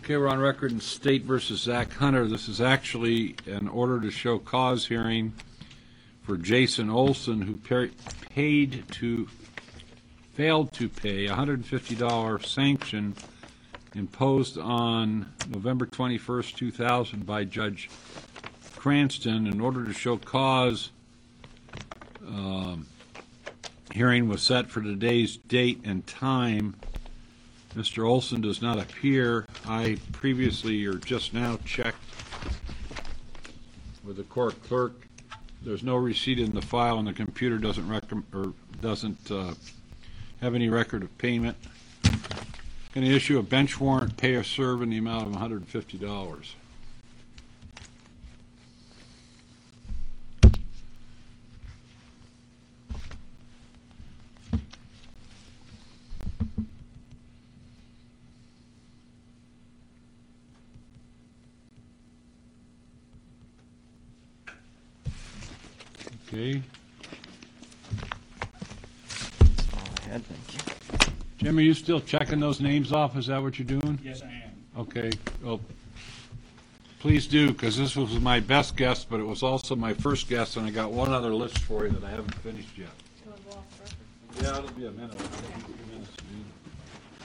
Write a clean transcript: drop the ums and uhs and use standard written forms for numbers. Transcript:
Okay, we're on record in State versus Zach Hunter. This is actually an order to show cause hearing for Jason Olson, who failed to pay a $150 sanction imposed on November 21st, 2000 by Judge Cranston. In order to show cause, hearing was set for today's date and time. Mr. Olson does not appear. I previously or just now checked with the court clerk. There's no receipt in the file, and the computer doesn't have any record of payment. Going to issue a bench warrant, pay or serve in the amount of $150. Okay. That's all I had, thank you. Jim, are you still checking those names off? Is that what you're doing? Yes, I am. Okay. Well, please do, because this was my best guess, but it was also my first guess, and I got one other list for you that I haven't finished yet. Yeah, it'll be a minute.